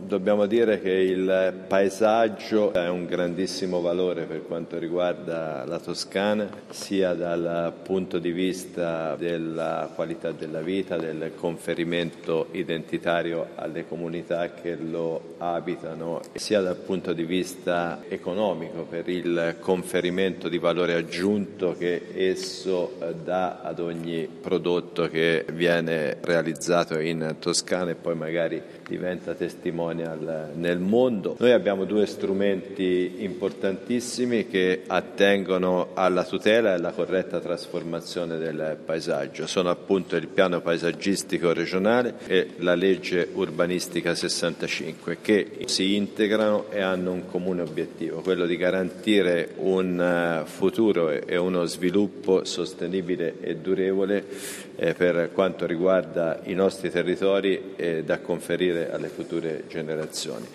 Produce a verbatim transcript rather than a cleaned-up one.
Dobbiamo dire che il paesaggio è un grandissimo valore per quanto riguarda la Toscana, sia dal punto di vista della qualità della vita, del conferimento identitario alle comunità che lo abitano, sia dal punto di vista economico per il conferimento di valore aggiunto che esso dà ad ogni prodotto che viene realizzato in Toscana e poi magari diventa testimonial nel mondo. Noi abbiamo due strumenti importantissimi che attengono alla tutela e alla corretta trasformazione del paesaggio. Sono appunto il piano paesaggistico regionale e la legge urbanistica sessantacinque, che si integrano e hanno un comune obiettivo, quello di garantire un futuro e uno sviluppo sostenibile e durevole eh, per quanto riguarda i nostri territori e da conferire alle future generazioni.